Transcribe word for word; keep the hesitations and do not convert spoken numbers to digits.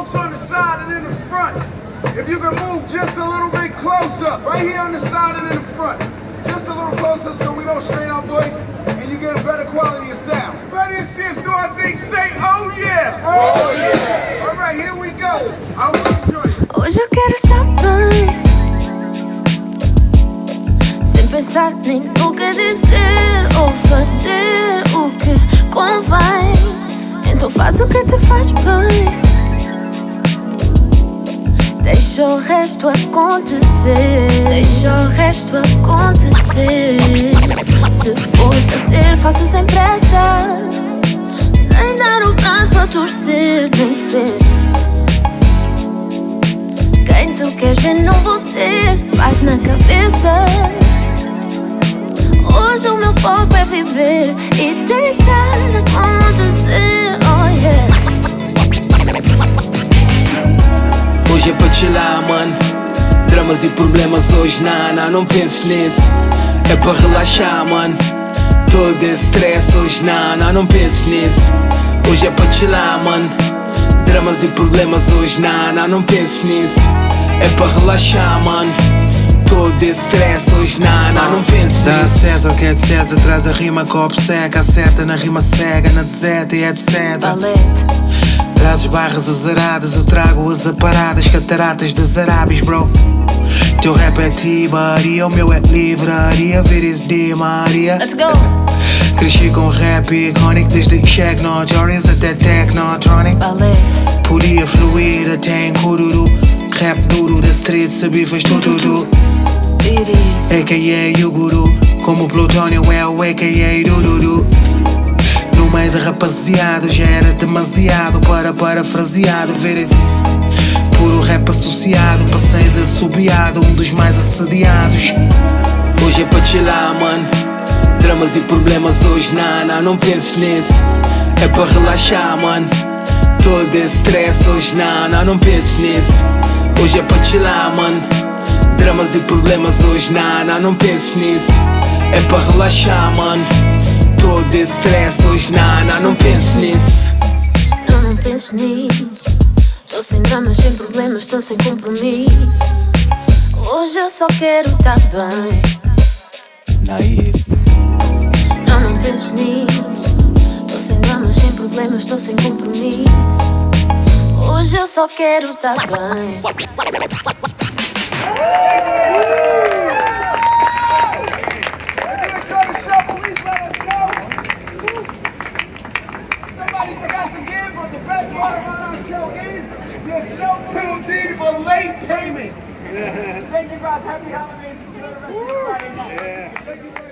folks on the side and in the front, if you can move just a little bit closer, right here on the side and in the front, just a little closer so we don't strain our voice and you get a better quality of sound. Ready and sis, do I think say oh yeah? Oh yeah! All right, here we go. I will enjoy it. Hoje eu quero estar bem, sem pensar nem no que dizer ou fazer o que convém. Então faz o que te faz bem, deixa o resto acontecer. Deixa o resto acontecer. Se for fazer, faço sem pressa, sem dar o braço a torcer, nem ser quem tu queres ver, não vou ser. Paz na cabeça. Hoje o meu foco é viver e deixar acontecer. Oh yeah. Hoje é pra chilar, mano. Dramas e problemas hoje, nah, nah, não penses nisso. É pra relaxar, mano. Todo esse stress hoje, nah, nah, não penses nisso. Hoje é pra chilar, mano. Dramas e problemas hoje, nah, nah, não penses nisso. É pra relaxar, mano. Todo esse stress hoje, nah, nah, não penses nisso. Dá a César o que é de César, traz a rima copo seca. Acerta na rima cega, na deserta e etcétera. Trazes barras azaradas, eu trago as aparadas, cataratas das Arábias, bro. Teu rap é tibaria, o meu é livraria, vires de Maria. Let's go! Cresci com rap iconic, desde Shaq Notorious até Technotronic. Podia fluir até em Cururu. Rap duro da street, sabi faz tudo. A K A o guru, como Plutônio é o A K A Dududu. No meio da rapaziada já era demasiado para parafraseado. Ver esse puro rap associado, passei de assobiado, um dos mais assediados. Hoje é pra chilar, mano. Dramas e problemas hoje, nah, nah, não penses nisso. É pra relaxar, mano. Todo esse stress hoje, nah, nah, não penses nisso. Hoje é pra chilar, mano. Dramas e problemas hoje, nah, nah, não penses nisso. É pra relaxar, mano. Todo esse stress hoje, nah, nah, não penses nisso. Não, não penso nisso. Tô sem dramas, sem problemas, tô sem compromisso. Hoje eu só quero estar bem. Não, não penso nisso. Tô sem dramas, sem problemas, tô sem compromisso. Hoje eu só quero estar bem. There's no penalty for late payments. Thank you guys. Happy holidays. Enjoy the rest of the Friday night.